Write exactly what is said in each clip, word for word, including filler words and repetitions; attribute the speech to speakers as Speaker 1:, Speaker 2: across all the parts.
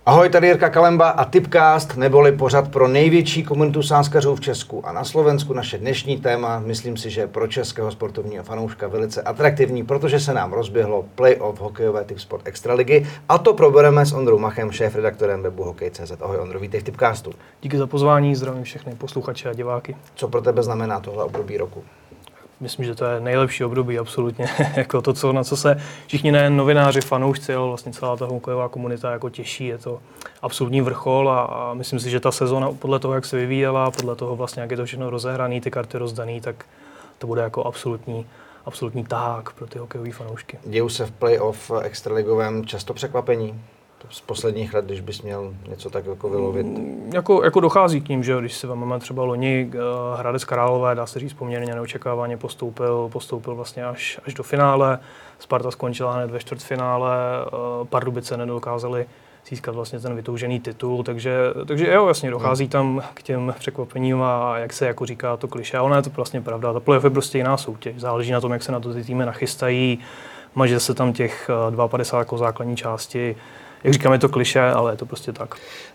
Speaker 1: Ahoj, tady Jirka Kalemba a Tipcast, neboli pořad pro největší komunitu sázkařů v Česku a na Slovensku. Naše dnešní téma, myslím si, že pro českého sportovního fanouška velice atraktivní, protože se nám rozběhlo playoff hokejové Tipsport Extraligy a to probereme s Ondrou Machem, šéfredaktorem webu hokej tečka cé zet. Ahoj Ondro, vítej v Tipcastu.
Speaker 2: Díky za pozvání, zdravím všechny posluchače a diváky.
Speaker 1: Co pro tebe znamená tohle období roku?
Speaker 2: Myslím, že to je nejlepší období, absolutně. Jako to, co, na co se všichni nejen novináři, fanoušci, ale vlastně celá ta hokejová komunita jako těší. Je to absolutní vrchol a, a myslím si, že ta sezóna podle toho, jak se vyvíjela, podle toho vlastně, jak je to všechno rozehraný, ty karty rozdaný, tak to bude jako absolutní, absolutní tahák pro ty hokejové fanoušky.
Speaker 1: Dějou se v playoff extraligovém často překvapení? Z posledních let, když bys měl něco tak jako vylovit?
Speaker 2: Jako, jako dochází k ním, že když si vezmeme třeba loni, Hradec Králové, dá se říct poměrně neočekávaně, postoupil, postoupil vlastně až, až do finále. Sparta skončila hned ve čtvrtfinále, Pardubice nedokázali získat vlastně ten vytoužený titul, takže, takže jo, jasně, dochází tam k těm překvapením a jak se jako říká to klišé, ale je to vlastně pravda, ta playoff je prostě jiná soutěž, záleží na tom, jak se na to ty týmy nachystají, maže se tam těch padesát dva jako základní části. Jak říkám, je to klišé, ale je to prostě tak.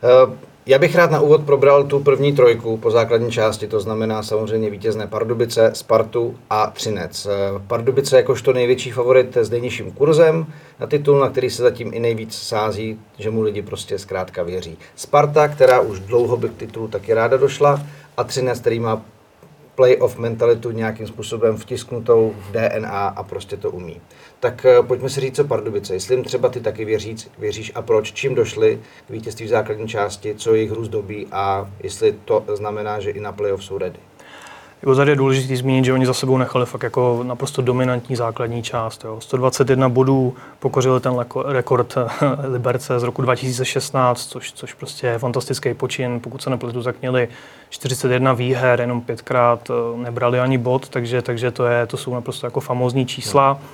Speaker 1: Já bych rád na úvod probral tu první trojku po základní části, to znamená samozřejmě vítězné Pardubice, Spartu a Třinec. Pardubice jakožto největší favorit s nejnižším kurzem na titul, na který se zatím i nejvíc sází, že mu lidi prostě zkrátka věří. Sparta, která už dlouho by k titulu taky ráda došla, a Třinec, který má playoff mentalitu nějakým způsobem vtisknutou v D N A a prostě to umí. Tak pojďme si říct, co Pardubice. Jestli jim třeba ty taky věříš, věříš a proč, čím došli k vítězství v základní části, co jejich růst dobí a jestli to znamená, že i na playoff jsou ready.
Speaker 2: Jako tady je důležité zmínit, že oni za sebou nechali fakt jako naprosto dominantní základní část. Jo. sto dvacet jedna bodů pokořili ten rekord Liberce z roku dva tisíce šestnáct, což, což prostě je fantastický počin. Pokud se nepletu, tak měli čtyřicet jedna výher, jenom pětkrát nebrali ani bod, takže, takže to, je, to jsou naprosto jako famózní čísla. No.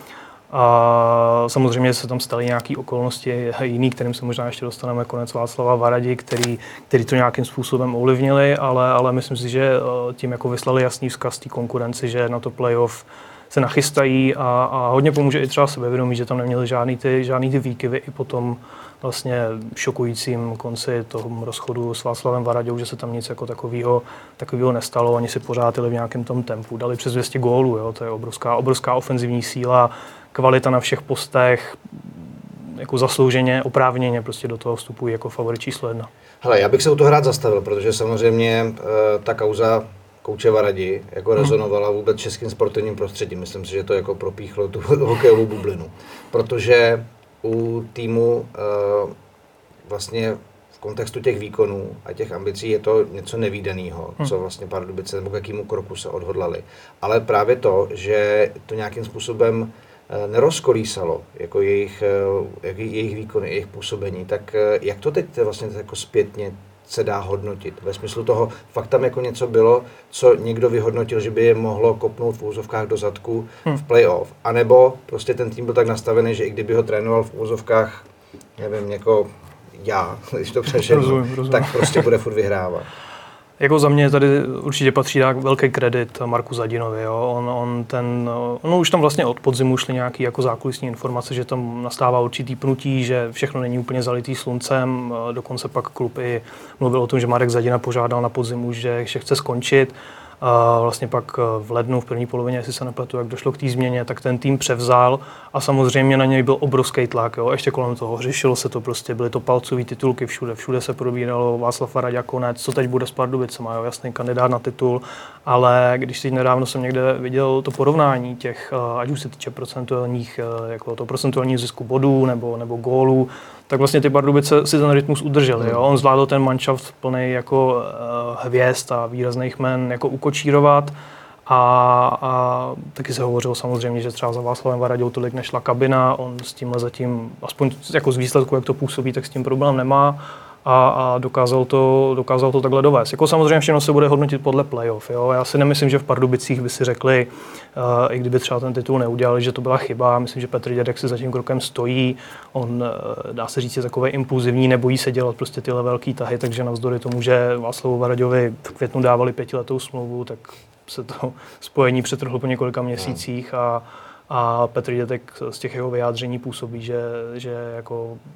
Speaker 2: A samozřejmě se tam staly nějaké okolnosti jiný, kterým se možná ještě dostaneme, konec Václava Varadi, který, který to nějakým způsobem ovlivnili, ale, ale myslím si, že tím jako vyslali jasný vzkaz té konkurenci, že na to playoff se nachystají a, a hodně pomůže i třeba sebevědomí, že tam neměli žádný ty, žádný ty výkyvy i potom vlastně šokujícím konci toho rozchodu s Václavem Varadou, že se tam nic jako takového, takového nestalo, oni si pořád jeli v nějakém tom tempu, dali přes dvě stě gólů, jo, to je obrovská, obrovská ofenzivní síla, kvalita na všech postech, jako zaslouženě, oprávněně prostě do toho vstupují jako favorit číslo jedna.
Speaker 1: Hele, já bych se u toho rád zastavil, protože samozřejmě e, ta kauza kouče Varadi jako rezonovala vůbec českým sportovním prostředím. Myslím si, že to jako propíchlo tu hokejovou bublinu, protože u týmu e, vlastně v kontextu těch výkonů a těch ambicí je to něco nevídaného, co vlastně Pardubice nebo k jakému kroku se odhodlali. Ale právě to, že to nějakým způsobem nerozkolísalo jako jejich, jak jejich výkony, jejich působení, tak jak to teď vlastně jako zpětně se dá hodnotit? Ve smyslu toho, fakt tam jako něco bylo, co někdo vyhodnotil, že by je mohlo kopnout v úzovkách do zadku hmm. v playoff, anebo prostě ten tým byl tak nastavený, že i kdyby ho trénoval v úzovkách, nevím, jako já, když to přešel, tak prostě bude furt vyhrávat.
Speaker 2: Jako za mě tady určitě patří velký kredit Marku Zadinovi. Jo. On, on, ten, no už tam vlastně od podzimu šly nějaké jako zákulisní informace, že tam nastává určitý pnutí, že všechno není úplně zalitý sluncem. Dokonce pak klub i mluvil o tom, že Marek Zadina požádal na podzimu, že, že chce skončit. A vlastně pak v lednu, v první polovině, jestli se nepletu, jak došlo k té změně, tak ten tým převzal a samozřejmě na něj byl obrovský tlak. Jo. Ještě kolem toho řešilo se to prostě, byly to palcové titulky všude, všude se probíralo Václav Varada konec, co teď bude s Pardubicema, jo, jasný kandidát na titul, ale když si nedávno jsem někde viděl to porovnání těch, ať už se týče procentuálních, jako to procentuálního zisku bodů nebo, nebo gólů, tak vlastně ty Pardubice si ten rytmus udrželi. Jo? On zvládl ten manšaft plný jako uh, hvězd a výrazných jmen jako ukočírovat a, a taky se hovořilo samozřejmě, že třeba za Václavem Varadou tolik nešla kabina, on s tímhle zatím, aspoň jako z výsledku, jak to působí, tak s tím problém nemá a, a dokázal, to, dokázal to takhle dovést. Jako samozřejmě všechno se bude hodnotit podle playoff. Jo? Já si nemyslím, že v Pardubicích by si řekli, uh, i kdyby třeba ten titul neudělali, že to byla chyba. Myslím, že Petr Dědek si za tím krokem stojí. On, uh, dá se říct, je takový impulzivní, nebojí se dělat prostě tyhle velký tahy, takže navzdory tomu, že Václavu Varaďovi v květnu dávali pětiletou smlouvu, tak se to spojení přetrhlo po několika měsících a, a Petr Dědek z těch jeho vyjádření působí, že, že jako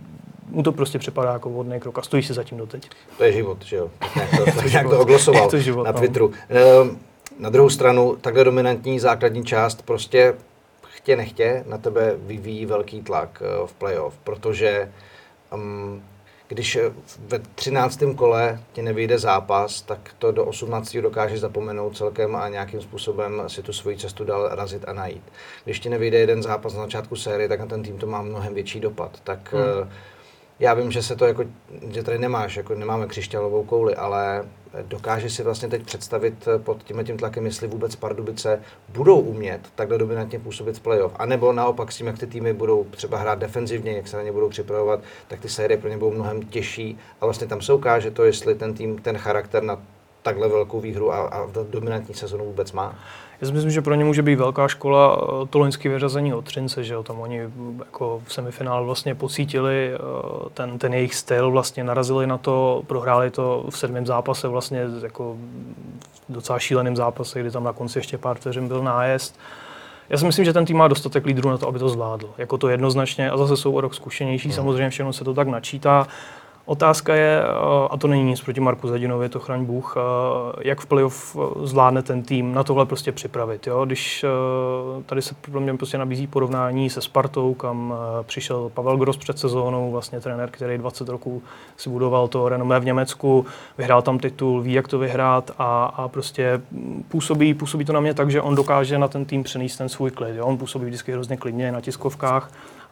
Speaker 2: mu to prostě připadá jako vhodný krok a stojí si zatím doteď.
Speaker 1: To je život, že jo? Tak to, tak nějak to oglosoval
Speaker 2: to život,
Speaker 1: na Twitteru. No. Na druhou stranu, takhle dominantní základní část prostě chtě nechtě na tebe vyvíjí velký tlak v playoff, protože um, když ve třináctém kole ti nevyjde zápas, tak to do osmnáctého dokážeš zapomenout celkem a nějakým způsobem si tu svoji cestu dál razit a najít. Když ti nevyjde jeden zápas na začátku série, tak na ten tým to má mnohem větší dopad. Tak hmm. já vím, že se to jako, že tady nemáš, jako nemáme křišťálovou kouli, ale dokážeš si vlastně teď představit pod tím tlakem, jestli vůbec Pardubice budou umět takhle dominantně působit v playoff, anebo naopak s tím, jak ty týmy budou třeba hrát defenzivně, jak se na ně budou připravovat, tak ty série pro ně budou mnohem těžší a vlastně tam se ukáže to, jestli ten tým ten charakter na takhle velkou výhru a, a dominantní sezonu vůbec má.
Speaker 2: Já si myslím, že pro ně může být velká škola to loňské vyřazení od Třince, že jo, tam oni jako v semifinále vlastně pocítili ten, ten jejich styl, vlastně narazili na to, prohráli to v sedmém zápase vlastně jako docela šíleným zápase, kdy tam na konci ještě pár vteřin byl nájezd. Já si myslím, že ten tým má dostatek lídrů na to, aby to zvládl. Jako to jednoznačně a zase jsou o rok zkušenější, hmm. samozřejmě všechno se to tak načítá. Otázka je, a to není nic proti Marku Zadinovi, to chraň Bůh, jak v playoff zvládne ten tým na tohle prostě připravit. Jo? Když tady se pro mě prostě nabízí porovnání se Spartou, kam přišel Pavel Gross před sezónou, vlastně trenér, který dvacet roků si budoval to renomé v Německu, vyhrál tam titul, ví, jak to vyhrát a, a prostě působí, působí to na mě tak, že on dokáže na ten tým přenést ten svůj klid. Jo? On působí vždycky hrozně klidně na tiskovkách.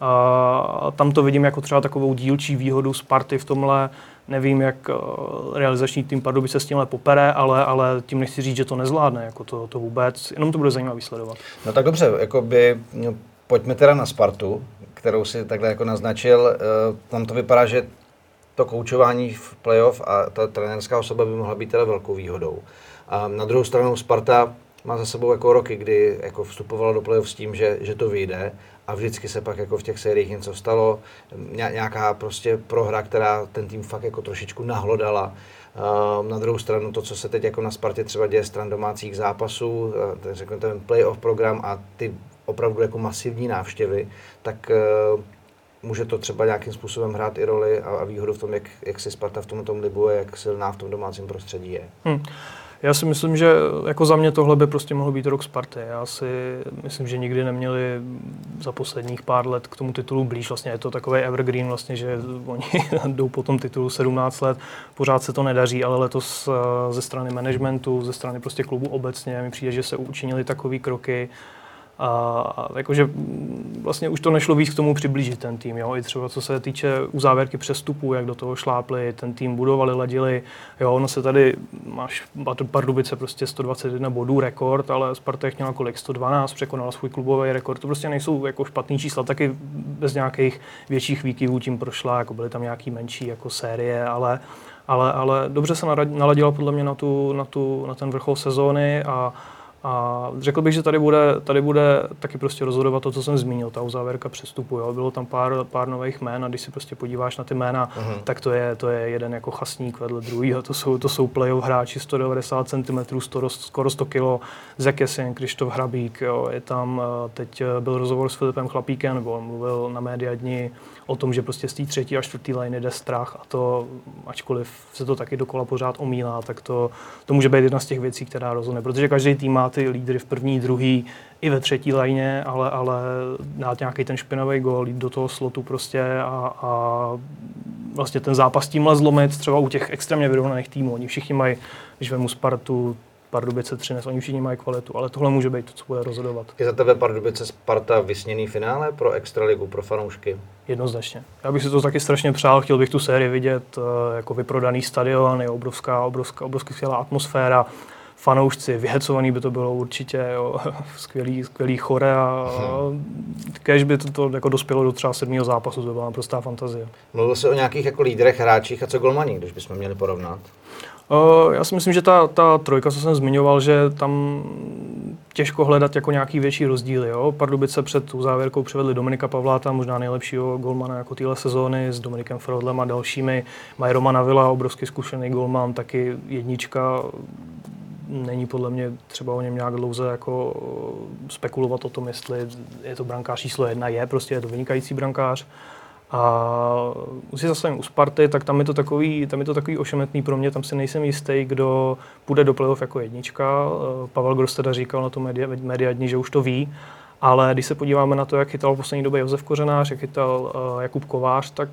Speaker 2: A tam to vidím jako třeba takovou dílčí výhodu Sparty v tomhle. Nevím, jak realizační tým Pardubice s tímhle popere, ale, ale tím nechci říct, že to nezvládne, jako to, to vůbec. Jenom to bude zajímavý sledovat.
Speaker 1: No tak dobře, jakoby, no, pojďme teda na Spartu, kterou si takhle jako naznačil. Tam to vypadá, že to koučování v playoff a ta trenérská osoba by mohla být teda velkou výhodou. A na druhou stranu Sparta má za sebou jako roky, kdy jako vstupovala do playoff s tím, že, že to vyjde a vždycky se pak jako v těch sériích něco stalo, nějaká prostě prohra, která ten tým fakt jako trošičku nahlodala. Uh, na druhou stranu to, co se teď jako na Spartě třeba děje stran domácích zápasů, uh, řekněme ten playoff program a ty opravdu jako masivní návštěvy, tak uh, může to třeba nějakým způsobem hrát i roli a, a výhodu v tom, jak, jak si Sparta v tom, tom libuje, jak silná v tom domácím prostředí je. Hmm.
Speaker 2: Já si myslím, že jako za mě tohle by prostě mohl být rok Sparty. Já si myslím, že nikdy neměli za posledních pár let k tomu titulu blíž. Vlastně je to takový evergreen, vlastně, že oni jdou po tom titulu sedmnáct let, pořád se to nedaří, ale letos ze strany managementu, ze strany prostě klubu obecně mi přijde, že se učinili takové kroky. A, a jakože vlastně už to nešlo víc k tomu přiblížit ten tým, jo? I třeba co se týče uzávěrky přestupů, jak do toho šlápli, ten tým budovali, ladili, jo, ono se tady, máš Pardubice prostě sto dvacet jedna bodů, rekord, ale Sparta měla kolik, sto dvanáct, překonala svůj klubový rekord, to prostě nejsou jako špatný čísla, taky bez nějakých větších výkyvů tím prošla, jako byly tam nějaký menší jako série, ale, ale, ale dobře se naladila podle mě na, tu, na, tu, na ten vrchol sezóny a A řekl bych, že tady bude, tady bude taky prostě rozhodovat to, co jsem zmínil, ta uzávěrka přestupu. Jo. Bylo tam pár, pár nových jmén a když si prostě podíváš na ty jména, uh-huh. tak to je, to je jeden jako chasník vedle druhýho. To jsou, to jsou playoff hráči sto devadesát centimetrů, skoro sto kilo, Zek Jesin, Krištof Hrabík. Jo. Je tam, teď byl rozhovor s Filipem Chlapíkem, nebo on mluvil na Média dni o tom, že prostě z té třetí a čtvrtý liny jde strach a to, ačkoliv se to taky dokola pořád omílá, tak to, to může být jedna z těch věcí, která rozhodne, protože každý tým má ty lídry v první, druhý i ve třetí lajně, ale, ale dát nějaký ten špinavý gól, jít do toho slotu prostě a, a vlastně ten zápas tímhle zlomit třeba u těch extrémně vyrovnaných týmů. Oni všichni mají, když vemu Spartu, Pardubice, Třinec, oni všichni mají kvalitu, ale tohle může být to, co bude rozhodovat.
Speaker 1: Je za tebe Pardubice Sparta vysněný finále pro extraligu, pro fanoušky?
Speaker 2: Jednoznačně. Já bych si to taky strašně přál, chtěl bych tu sérii vidět jako vyprodaný stadion, je obrovská, obrovská, obrovská skvělá atmosféra, fanoušci, vyhecovaný by to bylo určitě, jo, skvělý, skvělý chore a kež by to, to jako dospělo do třeba sedmého zápasu, to byla prostá fantazie.
Speaker 1: Mluvil jsi o nějakých jako lídrech, hráčích a co golmani, když bychom měli porovnat?
Speaker 2: Uh, já si myslím, že ta, ta trojka, co jsem zmiňoval, že tam těžko hledat jako nějaký větší rozdíly. Jo? Pardubice před tu závěrkou přivedli Dominika Pavláta, možná nejlepšího golmana jako téhle sezóny, s Dominikem Frodlem a dalšími. Mají Romana Villa, obrovský zkušený golman, taky jednička. Není podle mě třeba o něm nějak dlouze jako spekulovat o tom, jestli je to brankář číslo jedna, je prostě je to vynikající brankář. A už si zase u Sparty, tak tam je to takový, tam je to takový ošemetný pro mě, tam si nejsem jistý, kdo půjde do playoff jako jednička. Pavel Gross teda říkal na to média, média dní, že už to ví. Ale když se podíváme na to, jak chytal v poslední době Josef Kořenář, jak chytal uh, Jakub Kovář, tak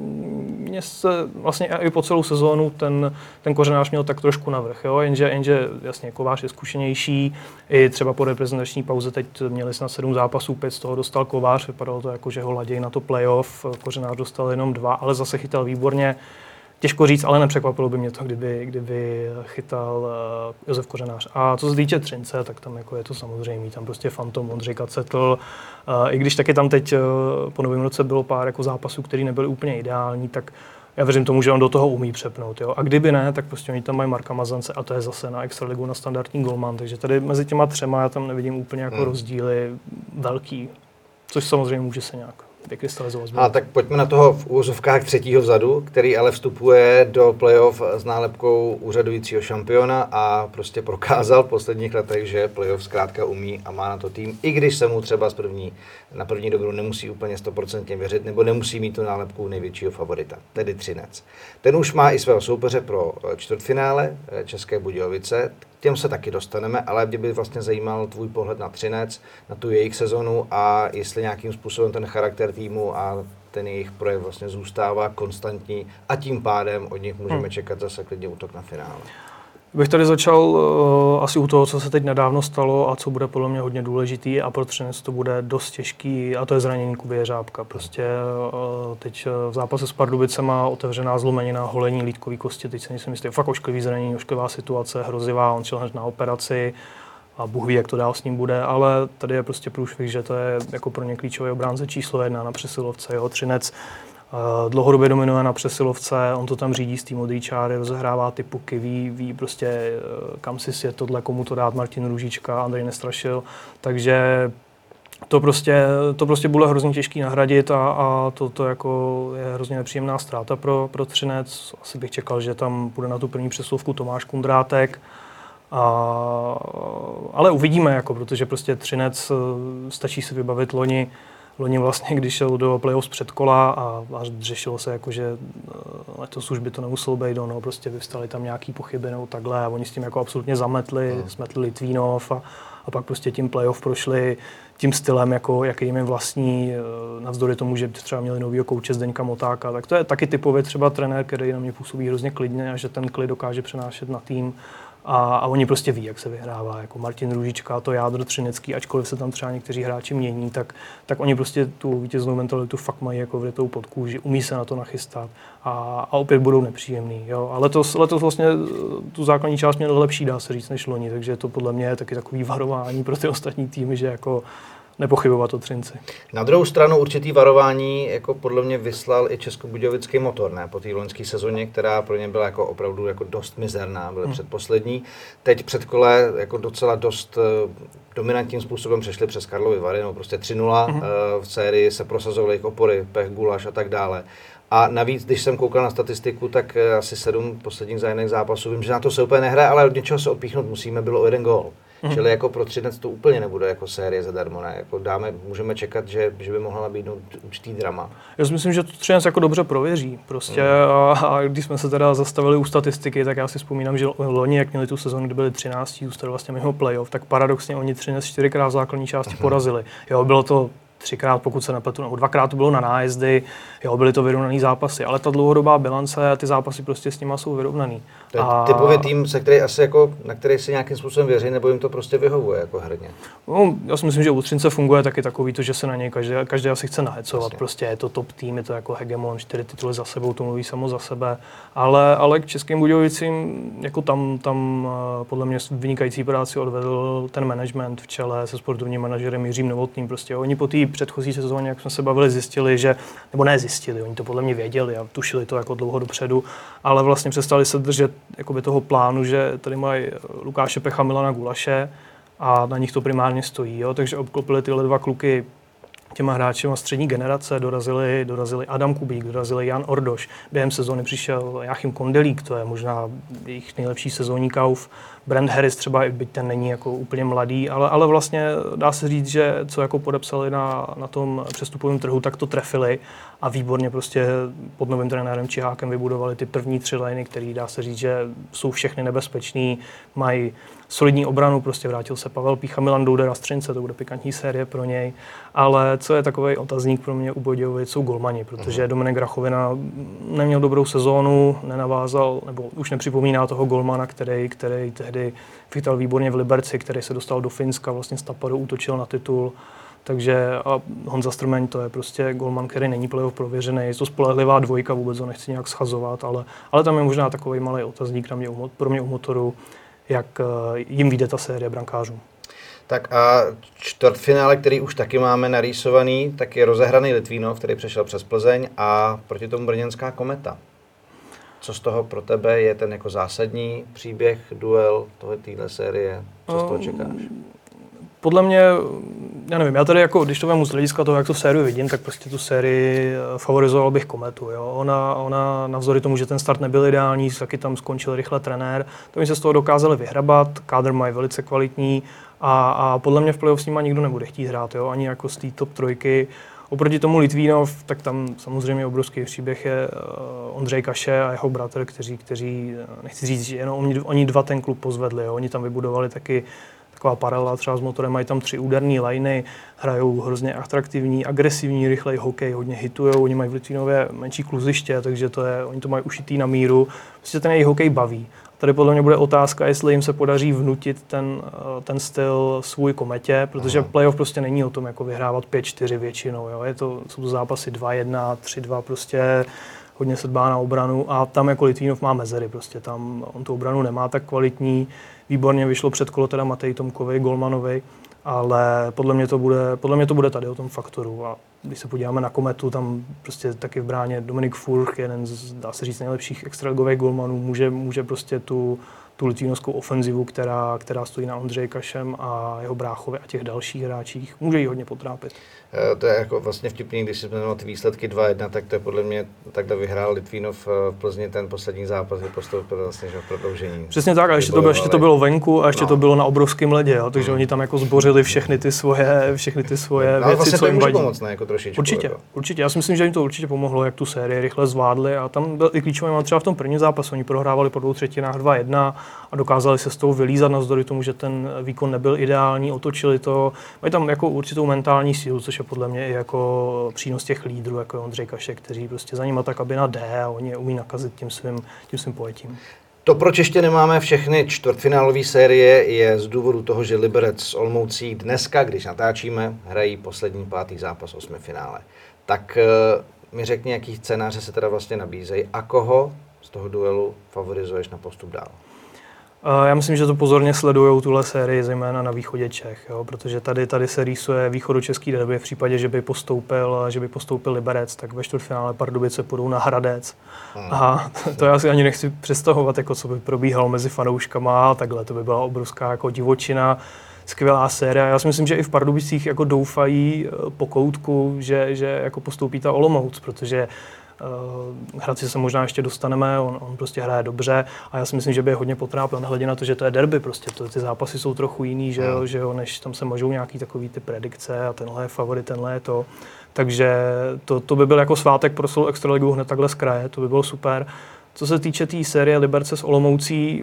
Speaker 2: mě se vlastně i po celou sezónu ten, ten Kořenář měl tak trošku navrch, jo? Jenže, jenže jasně Kovář je zkušenější, i třeba po reprezentační pauze teď měli snad sedm zápasů, pět z toho dostal Kovář, vypadalo to jako, že ho ladějí na to playoff, Kořenář dostal jenom dva, ale zase chytal výborně. Těžko říct, ale nepřekvapilo by mě to, kdyby, kdyby chytal uh, Josef Kořenář. A co se týče Třince, tak tam jako je to samozřejmé. Tam prostě fantom Ondřej Kacetl. Uh, I když taky tam teď uh, po novém roce bylo pár jako zápasů, které nebyly úplně ideální, tak já věřím tomu, že on do toho umí přepnout. Jo? A kdyby ne, tak prostě oni tam mají Marka Mazance a to je zase na extraligu na standardní golman. Takže tady mezi těma třema já tam nevidím úplně jako hmm. rozdíly velký, což samozřejmě může se nějak vykrystalizovat.
Speaker 1: A tak pojďme na toho v úvozovkách třetího vzadu, který ale vstupuje do playoff s nálepkou úřadujícího šampiona a prostě prokázal v posledních letech, že playoff zkrátka umí a má na to tým, i když se mu třeba z první, na první dobrou nemusí úplně stoprocentně věřit, nebo nemusí mít tu nálepku největšího favorita, tedy Třinec. Ten už má i svého soupeře pro čtvrtfinále České Budějovice, těm se taky dostaneme, ale mě by vlastně zajímal tvůj pohled na Třinec, na tu jejich sezonu a jestli nějakým způsobem ten charakter týmu a ten jejich projev vlastně zůstává konstantní a tím pádem od nich můžeme hmm. čekat zase klidně útok na finále.
Speaker 2: Bych tady začal uh, asi u toho, co se teď nedávno stalo a co bude podle mě hodně důležitý a pro Třinec to bude dost těžký a to je zranění Kuby Jeřábka. Prostě uh, teď v zápase s Pardubicema otevřená zlomenina, holení lýtkový kosti, teď se nejsem jistý, fakt ošklivý zranění, ošklivá situace, hrozivá, on šel hned na operaci a Bůh ví, jak to dál s ním bude, ale tady je prostě průšvih, že to je jako pro ně klíčový obránce číslo jedna na přesilovce, jo, Třinec. Uh, dlouhodobě dominuje na přesilovce, on to tam řídí z té modrý čáry, rozehrává ty puky, ví, ví prostě uh, kam si sjet tohle, komu to dát, Martin Růžička, Andrej Nestrašil, takže to prostě, to prostě bude hrozně těžký nahradit a, a to, to jako je hrozně nepříjemná ztráta pro, pro Třinec. Asi bych čekal, že tam bude na tu první přesilovku Tomáš Kundrátek. A, ale uvidíme, jako, protože prostě Třinec stačí si vybavit loni, loni vlastně, když šel do playoff z předkola a, a řešilo se, jako, že letos už by to nemuselo být, no, prostě vyvstaly tam nějaký pochyby nebo takhle a oni s tím jako absolutně zametli, hmm. smetli Litvínov a, a pak prostě tím playoff prošli tím stylem, jako, jaký jim je vlastní, navzdory tomu, že třeba měli novýho kouče Zdeňka Motáka, tak to je taky typově třeba trenér, který na mě působí hrozně klidně a že ten klid dokáže přenášet na tým. A, a oni prostě ví, jak se vyhrává. Jako Martin Růžička, to jádro třinecký, ačkoliv se tam třeba někteří hráči mění, tak, tak oni prostě tu vítěznou mentalitu fakt mají jako vrytou pod kůži, umí se na to nachystat a, a opět budou nepříjemný. Jo. A letos, letos vlastně tu základní část měl lepší, dá se říct, než loni, takže to podle mě je taky takový varování pro ty ostatní týmy, že jako nepochybovat o Třinci. Na
Speaker 1: druhou stranu určitý varování jako podle mě vyslal i Českobudějovický Motor, ne? Po té loňské sezóně, která pro ně byla jako opravdu jako dost mizerná, byly hmm. předposlední. Teď před kole jako docela dost uh, dominantním způsobem přešli přes Karlovy Vary, nebo prostě tři nula hmm. uh, v sérii se prosazovaly jejich opory, Pech, Gulaš a tak dále. A navíc, když jsem koukal na statistiku, tak uh, asi sedm posledních vzájemných zápasů, vím, že na to se úplně nehraje, ale od něčeho se odpíchnout musíme, bylo o jeden gól. Mm-hmm. Čili jako pro Třinec to úplně nebude jako série zadarmo, ne? Jako dáme, můžeme čekat, že, že by mohla nabídnout určitý drama. Já si myslím, že to Třinec jako dobře prověří. Prostě mm. a, a když jsme se teda zastavili u statistiky, tak já si vzpomínám, že loni, jak měli tu sezonu, kdy byli třináctí, zůstali vlastně mimo playoff, tak paradoxně oni Třinec čtyřikrát v základní části mm-hmm. porazili. Jo, bylo to třikrát, pokud se nepletu, nebo dvakrát to bylo na nájezdy, jo, byly to vyrovnaný zápasy, ale ta dlouhodobá bilance a ty zápasy prostě s nima jsou vyrovnaný. To je a... typový tým, se který asi jako, na který si nějakým způsobem věří, nebo jim to prostě vyhovuje jako herně?
Speaker 2: No, já si myslím, že u Třince funguje taky takový to, že se na něj každý, každý asi chce nahecovat, vlastně. Prostě je to top tým, je to jako hegemon, čtyři tituly za sebou, to mluví samo za sebe, ale, ale k Českým Budějovicím, jako tam, tam podle mě vynikající práci odvedl ten management v čele se sportovním manažerem Jiřím Novotným, prostě oni po té předchozí sezóně, jak jsme se bavili, zjistili, že, nebo ne zjistili, oni to podle mě věděli a tušili to jako dlouho dopředu, ale vlastně přestali se držet jakoby toho plánu, že tady mají Lukáše Pecha, Milana Gulaše a na nich to primárně stojí, jo? Takže obklopili tyhle dva kluky těma hráčema střední generace, dorazili, dorazili Adam Kubík, dorazili Jan Ordoš, během sezóny přišel Jáchym Kondelík, to je možná jejich nejlepší sezónní kauf, Brent Harris třeba, i byť ten není jako úplně mladý, ale, ale vlastně dá se říct, že co jako podepsali na, na tom přestupovém trhu, tak to trefili a výborně prostě pod novým trenérem Čihákem vybudovali ty první tři liny, které dá se říct, že jsou všechny nebezpečný, mají solidní obranu, prostě vrátil se Pavel Pícha, Milan Douder a Střince, to bude pikantní série pro něj, ale co je takový otazník pro mě u Budějovic, jsou golmani, protože uh-huh. Dominik Rachovina neměl dobrou sezónu, nenavázal, nebo už nepřipomíná toho golmana, který, který tehdy chytal výborně v Liberci, který se dostal do Finska, vlastně z Tapadu útočil na titul. Takže a Honza Strmeň, to je prostě golman, který není playoff prověřený. Je to spolehlivá dvojka, vůbec ho nechci nějak schazovat, ale, ale tam je možná takový malý otazník na mě, pro mě u Motoru, jak jim vyjde ta série brankářů.
Speaker 1: Tak a čtvrtfinále, který už taky máme narýsovaný, tak je rozehraný Litvínov, který přešel přes Plzeň a proti tomu brněnská Kometa. Co z toho pro tebe je ten jako zásadní příběh, duel téhle série? Co z toho čekáš?
Speaker 2: Podle mě, já nevím, já tady jako, když to vemu z hlediska toho, jak tu sérii vidím, tak prostě tu sérii favorizoval bych Kometu. Jo. Ona, ona navzdory tomu, že ten start nebyl ideální, taky tam skončil rychle trenér, to oni se z toho dokázali vyhrabat, kádr mají velice kvalitní a, a podle mě v playoff s nima nikdo nebude chtít hrát, jo, ani jako z té top trojky. Oproti tomu Litvínov, tak tam samozřejmě obrovský příběh je Ondřej Kaše a jeho bratr, kteří, kteří nechci říct, že jenom oni, oni dva ten klub pozvedli, jo. Oni tam vybudovali taky taková paralela třeba s Motorem, mají tam tři úderné liny, hrajou hrozně atraktivní, agresivní, rychlej hokej, hodně hitujou, oni mají v Litvínově menší kluziště, takže to je, oni to mají ušitý na míru. Prostě ten jejich hokej baví. A tady podle mě bude otázka, jestli jim se podaří vnutit ten, ten styl svůj Kometě, protože Aha. playoff prostě není o tom jako vyhrávat pět čtyři většinou. Jo. Je to, jsou to zápasy dva jedna, tři dva, prostě hodně se dbá na obranu a tam jako Litvínov má mezery, prostě tam on tu obranu nemá tak kvalitní. Výborně vyšlo před kolo teda Matej Tomkovi, golmanovi, ale podle mě to bude, podle mě to bude tady o tom faktoru. A když se podíváme na Kometu, tam prostě taky v bráně Dominik Furch, jeden z, dá se říct, nejlepších extraligových golmanů, může, může prostě tu, tu litvínovskou ofenzivu, která, která stojí na Ondřeji Kašem a jeho bráchovi a těch dalších hráčích, může jí hodně potrápit.
Speaker 1: To je jako vlastně vtipný, když si jmenujeme ty výsledky dva jedna, tak to je podle mě, takhle vyhrál Litvínov v Plzni ten poslední zápas, je postoupil vlastně že v prodloužení.
Speaker 2: Přesně tak, a ještě to, bylo, ještě to bylo venku a ještě no. to bylo na obrovském ledě, jo, takže
Speaker 1: hmm.
Speaker 2: oni tam jako zbořili všechny ty svoje, všechny ty svoje
Speaker 1: no,
Speaker 2: věci,
Speaker 1: vlastně
Speaker 2: co jim vadí.
Speaker 1: Pomoct, ne, jako trošičku,
Speaker 2: určitě,
Speaker 1: jako.
Speaker 2: určitě, já si myslím, že jim to určitě pomohlo, jak tu sérii rychle zvládli a tam byl i klíčový moment třeba v tom prvním zápasu, oni prohrávali po dvou třetinách dva jedna a dokázali se z toho vylízat navzdory tomu, že ten výkon nebyl ideální, otočili to, mají tam jako určitou mentální sílu, což je podle mě i jako přínos těch lídrů, jako Ondřej Kašek, kteří prostě za nima ta kabina jde a oni je umí nakazit tím svým, tím svým pojetím.
Speaker 1: To, proč ještě nemáme všechny čtvrtfinálové série, je z důvodu toho, že Liberec s Olomoucí dneska, když natáčíme, hrají poslední pátý zápas osmifinále. Tak mi řekni, jaký scénáře se teda vlastně nabízejí a koho z toho duelu favorizuješ na postup dál?
Speaker 2: Já myslím, že to pozorně sledují tuhle sérii, zejména na východě Čech, jo, protože tady, tady se rýsuje východočeský derby v případě, že by postoupil, že by postoupil Liberec, tak ve čtvrtfinále Pardubice půjdou na Hradec. Hmm. A to, to já si ani nechci představovat, jako co by probíhalo mezi fanouškama a takhle, to by byla obrovská jako divočina, skvělá série. Já si myslím, že i v Pardubicích jako doufají po koutku, že, že jako postoupí ta Olomouc, protože Uh, Hradci se možná ještě dostaneme, on, on prostě hraje dobře a já si myslím, že by je hodně potrápil, nehledě na to, že to je derby, prostě to, ty zápasy jsou trochu jiný, že jo, že jo, než tam se mažou nějaký takový ty predikce a tenhle je favorit, tenhle je to. Takže to, to by byl jako svátek pro celou extraligu hned takhle z kraje, to by bylo super. Co se týče té tý série Liberce s Olomoucí,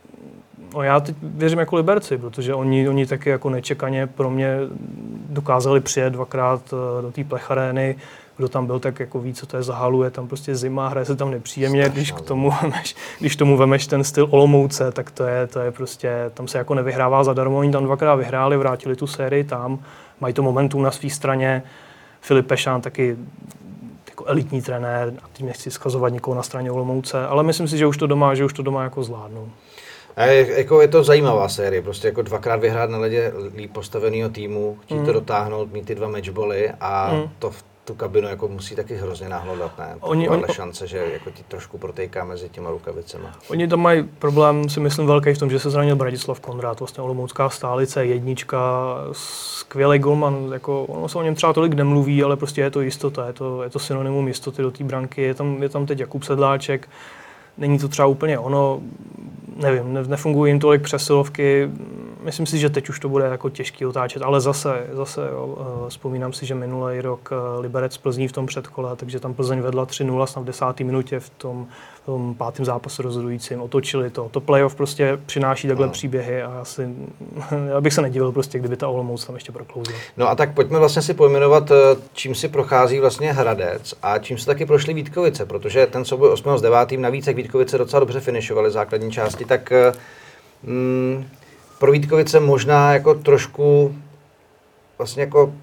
Speaker 2: no já teď věřím jako Liberci, protože oni, oni taky jako nečekaně pro mě dokázali přijet dvakrát do té plecharény. Kdo tam byl, tak jako ví, co to je za halu, je tam prostě zima, hraje se tam nepříjemně, když k tomu vemeš, když tomu vemeš ten styl Olomouce, tak to je, to je prostě, tam se jako nevyhrává zadarmo, oni tam dvakrát vyhráli, vrátili tu sérii tam, mají to momentum na své straně, Filip Pešán taky jako elitní trenér, a tím nechci skazovat nikoho na straně Olomouce, ale myslím si, že už to doma, že už to doma jako zvládnou.
Speaker 1: A je, jako je to zajímavá série, prostě jako dvakrát vyhrát na ledě líp postaveného týmu, chtít mm. to dotáhnout, mít ty dva matchboly a mm. to v tu kabinu jako musí taky hrozně nahlodat, ne? Oni, oni, šance, že jako ti trošku protejká mezi těma rukavicema.
Speaker 2: Oni tam mají problém, si myslím, velký v tom, že se zranil Bradislav Konrad, vlastně olomoucká stálice, jednička, skvělý golman, jako ono se o něm třeba tolik nemluví, ale prostě je to jistota, je to, je to synonymum jistoty do té branky, je tam, je tam teď Jakub Sedláček, není to třeba úplně ono, nevím, ne, nefungují jim tolik přesilovky. Myslím si, že teď už to bude jako těžký otáčet, ale zase, zase jo, vzpomínám si, že minulý rok Liberec Plzní v tom předkole, takže tam Plzeň vedla tři nula snad v desáté minutě v tom, v tom pátém zápase rozhodujícím, otočili to. To playoff prostě přináší takhle no. příběhy a já, si, já bych se nedivil prostě, kdyby ta Olomouc tam ještě proklouzla.
Speaker 1: No a tak pojďme vlastně si pojmenovat, čím si prochází vlastně Hradec a čím se taky prošly Vítkovice, protože ten souboj osmého s devátým navíc, jak Vítkovice docela dobře finišovaly v základní části, tak mm, pro Vítkovice možná jako trošku vlastně jako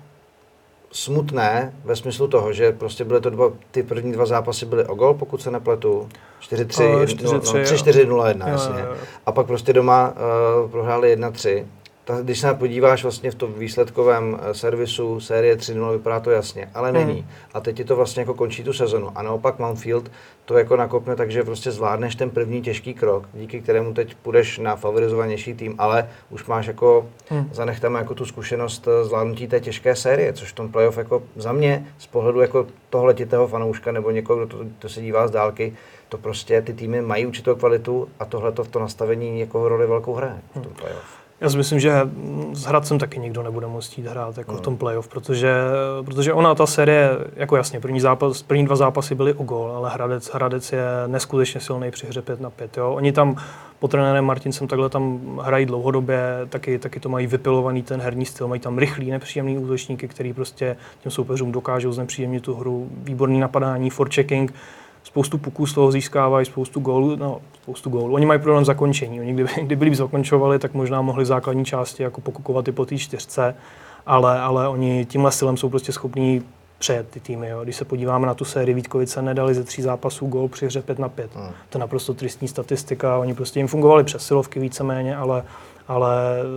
Speaker 1: smutné ve smyslu toho, že prostě byly to dva, ty první dva zápasy byly o gol, pokud se nepletu, čtyři tři, tři čtyři nula jedna, jasně. A pak prostě doma uh, prohráli jedna tři. Ta, když se podíváš vlastně v tom výsledkovém servisu série tři nula, vypadá to jasně, ale není. Hmm. A teď ti to vlastně jako končí tu sezonu. A naopak Mountfield to jako nakopne, takže prostě zvládneš ten první těžký krok, díky kterému teď půjdeš na favorizovanější tým, ale už máš jako hmm. zanechteme jako tu zkušenost zvládnutí té těžké série, což v tom playoff jako za mě z pohledu jako toho letitého fanouška nebo někoho, kdo to, to se dívá z dálky, to prostě ty týmy mají určitou kvalitu a tohle to v to nastavení jako roli velkou hraje v tom playoff.
Speaker 2: Já si myslím, že s Hradcem taky nikdo nebude moct jít hrát jako no. v tom playoff, protože, protože ona, ta série, jako jasně, první, zápas, první dva zápasy byly o gól, ale Hradec, Hradec je neskutečně silný při hře pět na pět. Jo. Oni tam pod trenérem Martincem takhle tam hrají dlouhodobě, taky, taky to mají vypilovaný ten herní styl, mají tam rychlý, nepříjemný útočníky, který prostě těm soupeřům dokážou znepříjemnit tu hru, výborný napadání, forechecking. Spoustu puků z toho získávají, spoustu gólů, no, spoustu gólů. Oni mají problém zakončení. Oni kdyby, kdyby líp zakončovali, tak možná mohli v základní části jako pokukovat i po té čtyřce, ale, ale oni tímhle stylem jsou prostě schopní přejet ty týmy. Jo. Když se podíváme na tu sérii, Vítkovice nedali ze tří zápasů gól při hře pět na pět. Hmm. To je naprosto tristní statistika. Oni prostě jim fungovali přesilovky víceméně, ale, ale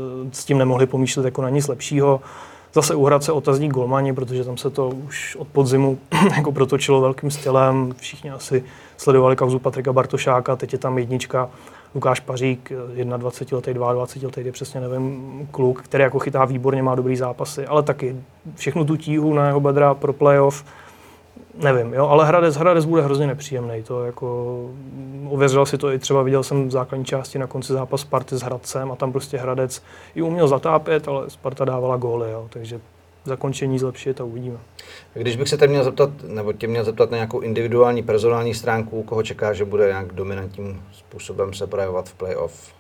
Speaker 2: s tím nemohli pomýšlet jako na nic lepšího. Zase u Hradce otazník golmani, protože tam se to už od podzimu jako protočilo velkým stylem. Všichni asi sledovali kauzu Patrika Bartošáka, teď je tam jednička Lukáš Pařík, dvacetiletý, dvacetiletý, přesně nevím, kluk, který jako chytá výborně, má dobrý zápasy, ale taky všechnu tu tíhu na jeho bedra pro playoff, nevím, jo, ale Hradec, Hradec bude hrozně nepříjemný, to jako ověřil si to i třeba, viděl jsem v základní části na konci zápas Sparty s Hradcem a tam prostě Hradec i uměl zatápět, ale Sparta dávala góly, jo, takže zakončení zlepšit a uvidíme.
Speaker 1: Když bych se tady měl zeptat, nebo tě měl zeptat na nějakou individuální, personální stránku, koho čeká, že bude nějak dominantním způsobem se projevovat v playoff?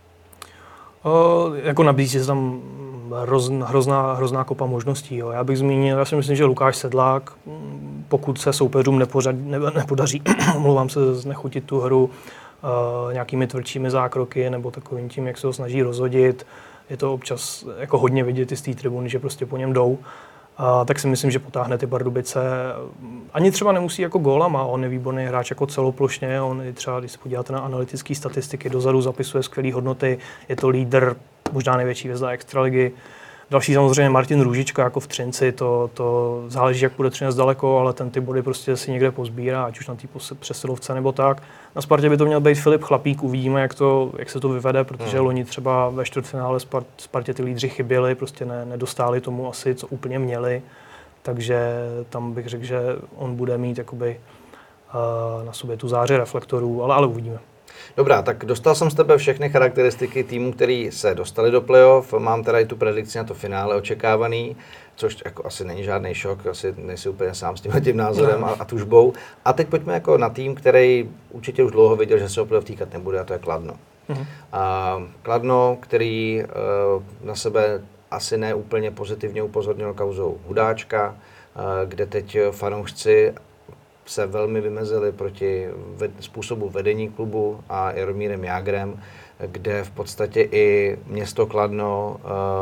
Speaker 2: O, jako nabízí se tam hroz, hrozná, hrozná kopa možností. Jo. Já bych zmínil, já si myslím, že Lukáš Sedlák, pokud se soupeřům nepořad, ne, nepodaří, omlouvám se, znechutit tu hru uh, nějakými tvrdšími zákroky nebo takovým tím, jak se ho snaží rozhodit, je to občas jako hodně vidět i z té tribuny, že prostě po něm jdou. A tak si myslím, že potáhne ty Pardubice. Ani třeba nemusí jako gólama, on je výborný hráč jako celoplošně, on i třeba, když se podíváte na analytické statistiky, dozadu zapisuje skvělé hodnoty, je to lídr, možná největší hvězda extraligy. Další samozřejmě Martin Růžička jako v Třinci, to, to záleží, jak bude Třinec daleko, ale ten ty body prostě si někde pozbírá, ať už na té přesilovce nebo tak. Na Spartě by to měl být Filip Chlapík, uvidíme, jak, to, jak se to vyvede, protože hmm. loni třeba ve čtvrtfinále Spart, Spartě ty lídři chyběli, prostě ne, nedostáli tomu asi, co úplně měli, takže tam bych řekl, že on bude mít jakoby, uh, na sobě tu záři reflektorů, ale, ale uvidíme.
Speaker 1: Dobrá, tak dostal jsem z tebe všechny charakteristiky týmů, který se dostali do playoff. Mám teda i tu predikci na to finále očekávaný, což jako asi není žádný šok, asi nejsi úplně sám s tím, tím názorem a, a tužbou. A teď pojďme jako na tým, který určitě už dlouho viděl, že se o playoff týkat nebude, a to je Kladno. Mhm. A Kladno, který uh, na sebe asi ne úplně pozitivně upozornil kauzou Hudáčka, uh, kde teď fanoušci se velmi vymezili proti ved, způsobu vedení klubu a Jaromírem Jágrem, kde v podstatě i město Kladno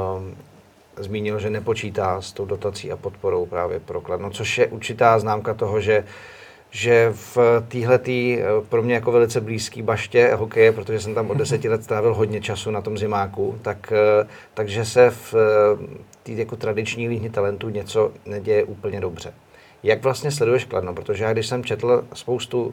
Speaker 1: uh, zmínilo, že nepočítá s tou dotací a podporou právě pro Kladno, což je určitá známka toho, že, že v téhletý pro mě jako velice blízký baště hokeje, protože jsem tam od deseti let strávil hodně času na tom zimáku, tak, uh, takže se v té jako tradiční líhni talentů něco neděje úplně dobře. Jak vlastně sleduješ Kladno? Protože já, když jsem četl spoustu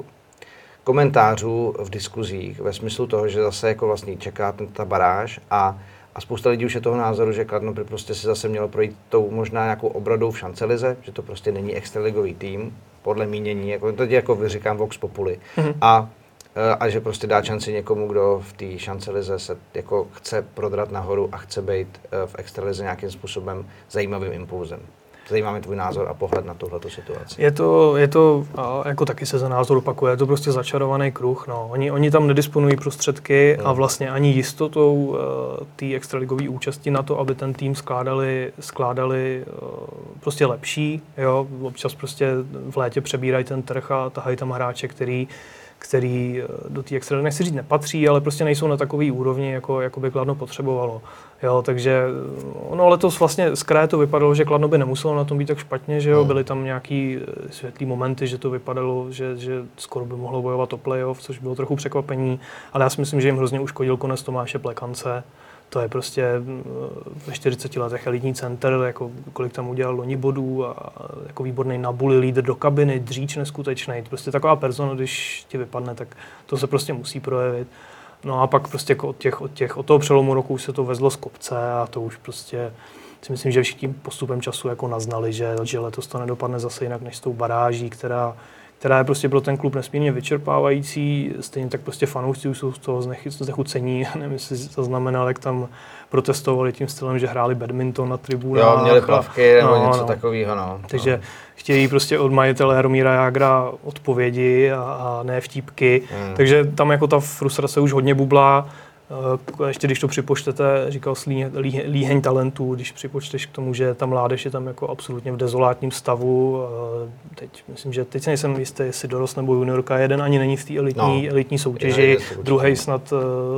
Speaker 1: komentářů v diskuzích ve smyslu toho, že zase jako vlastně čeká ten, ta baráž a, a spousta lidí už je toho názoru, že Kladno by prostě si zase mělo projít tou možná nějakou obrodou v šancelize, že to prostě není extraligový tým, podle mínění, jako teď jako vyříkám Vox Populi. Mm-hmm. A a že prostě dá šanci někomu, kdo v té šancelize se jako chce prodrat nahoru a chce být v extralize nějakým způsobem zajímavým impulzem. Zajímá mě tvůj názor a pohled na tuhletu situaci.
Speaker 2: Je to, je to jako taky se za názor opakuje, je to prostě začarovaný kruh. No. Oni, oni tam nedisponují prostředky hmm. a vlastně ani jistotou uh, té extraligové účasti na to, aby ten tým skládali, skládali uh, prostě lepší. Jo? Občas prostě v létě přebírají ten trh a tahají tam hráče, který který do té extraligy, nechci říct, nepatří, ale prostě nejsou na takový úrovni, jako, jako by Kladno potřebovalo. Jo, takže ono letos vlastně z kraje to vypadalo, že Kladno by nemuselo na tom být tak špatně, že jo, byly tam nějaký světlý momenty, že to vypadalo, že, že skoro by mohlo bojovat o playoff, což bylo trochu překvapení, ale já si myslím, že jim hrozně uškodil konec Tomáše Plekance. To je prostě ve čtyřiceti letech elitní center, jako kolik tam udělal loni bodů a jako výborný na bully, lídr do kabiny, dříč neskutečný. Prostě taková persona, když ti vypadne, tak to se prostě musí projevit. No a pak prostě jako od, těch, od, těch, od toho přelomu roku už se to vezlo z kopce a to už prostě si myslím, že všichni postupem času jako naznali, že, že letos to nedopadne zase jinak než s tou baráží, která která je prostě pro ten klub nesmírně vyčerpávající, stejně tak prostě fanoušci jsou z toho znechucení, nevím, jestli to znamená, jak tam protestovali tím stylem, že hráli badminton na tribunách.
Speaker 1: Jo, měli plavky nebo
Speaker 2: no,
Speaker 1: něco
Speaker 2: no.
Speaker 1: takového, no.
Speaker 2: Takže
Speaker 1: no.
Speaker 2: chtějí prostě od majitele Jaromíra Jágra odpovědi a, a ne vtípky, hmm. takže tam jako ta frustrace už hodně bublá. Ještě když to připočtete, říkal Slíheň, líheň talentů, když připočteš k tomu, že ta mládež je tam jako absolutně v dezolátním stavu. Teď myslím, že teď se nejsem jistý, jestli dorost nebo juniorka, jeden ani není v té elitní, no, elitní soutěži, druhý snad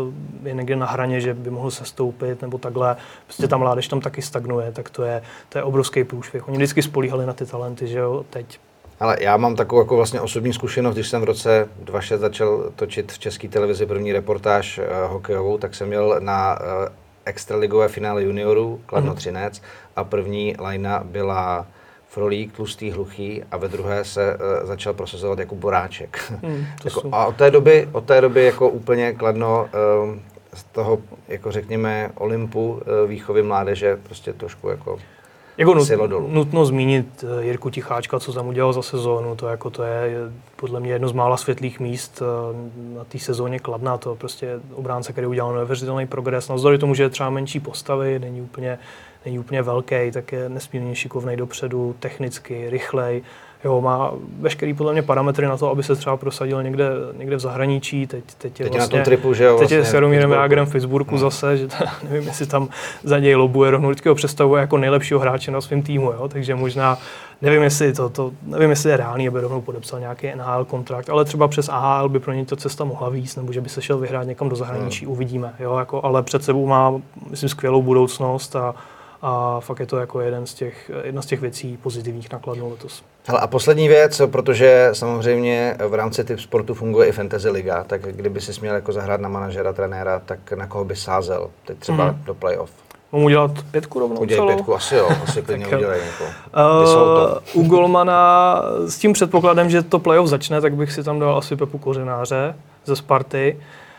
Speaker 2: je někde na hraně, že by mohl sestoupit nebo takhle. Prostě ta mládež tam taky stagnuje, tak to je, to je obrovský průšvih. Oni vždycky spolíhali na ty talenty, že jo, teď.
Speaker 1: Ale já mám takovou jako vlastně osobní zkušenost, když jsem v roce dva tisíce šest začal točit v České televizi první reportáž uh, hokejovou, tak jsem měl na uh, extraligové finále juniorů Kladno mm. Třinec a první lajna byla Frolík, Tlustý, Hluchý a ve druhé se uh, začal prosazovat jako Boráček. Mm, jako, a od té doby, od té doby jako úplně Kladno uh, z toho, jako řekněme, Olympu uh, výchovy mládeže prostě trošku jako
Speaker 2: Jako nut, nutno zmínit Jirku Ticháčka, co tam udělal za sezónu, to, jako to je podle mě jedno z mála světlých míst na té sezóně Kladna, to prostě obránce, který udělal neuvěřitelný progres, navzdory tomu, že je třeba menší postavy, není úplně, není úplně velký, tak je nesmírně šikovnej dopředu, technicky, rychlej. Jo, má veškerý podle mě parametry na to, aby se třeba prosadil někde, někde v zahraničí. Teď, teď je
Speaker 1: teď
Speaker 2: vlastně,
Speaker 1: na tom tripu, že jo,
Speaker 2: teď
Speaker 1: vlastně
Speaker 2: je s Jaromírem Jágrem v Facebooku no. zase, že ta, nevím, jestli tam za něj lobuje, rovnou vždycky ho představuje jako nejlepšího hráče na svém týmu, jo, takže možná, nevím, jestli to, to, nevím, jestli je reálný, aby rovnou podepsal nějaký N H L kontrakt, ale třeba přes A H L by pro něj ta cesta mohla víc, nebo že by se šel vyhrát někam do zahraničí, hmm. uvidíme, jo, jako, ale před sebou má, myslím, skvělou budoucnost a A fakt je to jako jeden z těch, jedna z těch věcí pozitivních nakladů letos.
Speaker 1: Hele, a poslední věc, protože samozřejmě v rámci typ sportu funguje i fantasy liga, tak kdyby si směl jako zahrát na manažera, trenéra, tak na koho by sázel? Teď třeba mm. do playoff.
Speaker 2: Mám udělat pětku rovnou
Speaker 1: Udělej
Speaker 2: celou?
Speaker 1: pětku, asi jo, asi klidně udělej někoho.
Speaker 2: Uh, u golmana s tím předpokladem, že to playoff začne, tak bych si tam dal asi Pepu Kořenáře ze Sparty.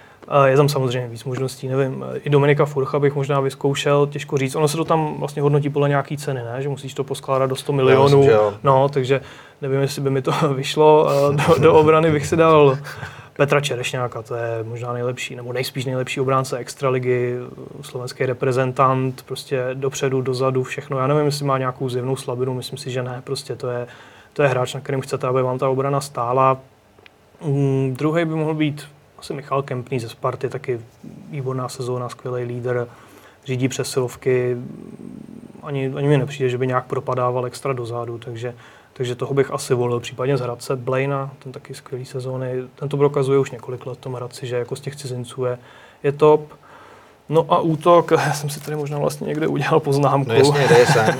Speaker 2: Je tam samozřejmě víc možností, nevím, i Dominika Furcha bych možná vyzkoušel, těžko říct. Ono se to tam vlastně hodnotí podle nějaký ceny, ne? Že musíš to poskládat do sto milionů, myslím, no, takže nevím, jestli by mi to vyšlo. Do, do obrany bych si dal Petra Čerešňáka, to je možná nejlepší, nebo nejspíš nejlepší obránce extraligy, slovenský reprezentant, prostě dopředu, dozadu, všechno. Já nevím, jestli má nějakou zjevnou slabinu, myslím si, že ne, prostě to je, to je hráč, na kterým chcete, aby vám ta obrana stála. Mm, druhý by mohl být asi Michal Kempný ze Sparty, taky výborná sezóna, skvělý lídr, řídí přesilovky, ani, ani mi nepřijde, že by nějak propadával extra dozadu, takže, takže toho bych asi volil, případně z Hradce. Blaina, ten taky skvělý sezóny, ten to prokazuje už několik let v tom Hradci, že jako z těch cizinců je, je top. No a útok, já jsem si tady možná vlastně někde udělal poznámku.
Speaker 1: No jasně, kde jsem.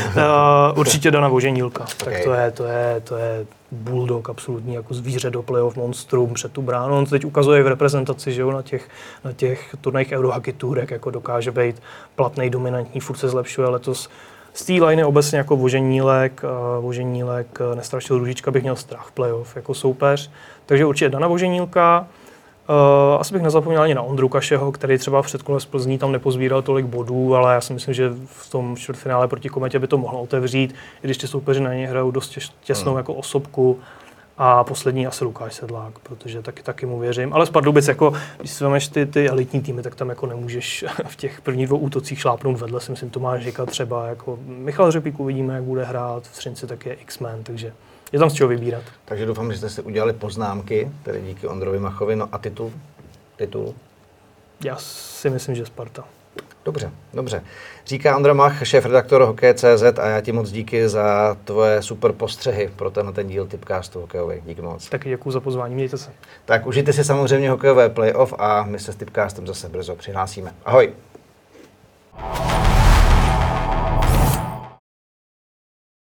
Speaker 2: Určitě Dana Voženílka,
Speaker 1: okay.
Speaker 2: tak to je, to je, to je bulldog absolutní, jako zvíře do playoff, monstrum před tu bránu. On to teď ukazuje v reprezentaci, že jo, na těch, na těch turnajích Eurohockey Tourek, jako dokáže být platnej, dominantní, furt se zlepšuje letos. Z té liney obecně jako Voženílek, Voženílek, Nestrašil Růžička bych měl strach v playoff jako soupeř. Takže určitě Dana Voženílka. Uh, asi bych nezapomněl ani na Ondru Kašeho, který třeba v předkole z Plzní tam nepozbíral tolik bodů, ale já si myslím, že v tom čtvrtfinále proti Kometě by to mohlo otevřít, i když ty soupeři na něj hrajou dost těsnou hmm. jako osobku. A poslední asi Lukáš Sedlák, protože taky, taky mu věřím. Ale z Pardubic, jako, když si vemeš ty, ty elitní týmy, tak tam jako nemůžeš v těch prvních dvou útocích šlápnout vedle. Si myslím, Tomáš Žika třeba, jako Michal Řepík uvidíme, jak bude hrát, v Třinci taky je X-Men, takže je tam z čeho vybírat.
Speaker 1: Takže doufám, že jste si udělali poznámky, tedy díky Ondrovi Machovi. No a titul? Titul?
Speaker 2: Já si myslím, že Sparta.
Speaker 1: Dobře, dobře. Říká Ondra Mach, šéf-redaktor Hokej tečka cé zet a já ti moc díky za tvoje super postřehy pro tenhle ten díl Tipcastu hokejový. Díky moc.
Speaker 2: Taky děkuji za pozvání, mějte se.
Speaker 1: Tak užijte si samozřejmě hokejové playoff a my se s Tipcastem zase brzo přihlásíme. Ahoj.